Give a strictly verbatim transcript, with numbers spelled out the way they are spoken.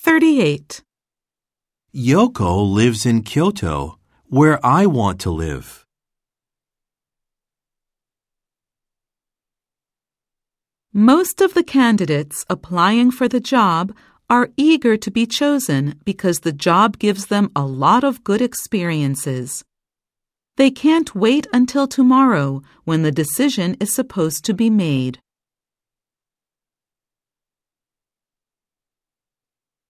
thirty-eight. Yoko lives in Kyoto, where I want to live. Most of the candidates applying for the job are eager to be chosen because the job gives them a lot of good experiences. They can't wait until tomorrow when the decision is supposed to be made.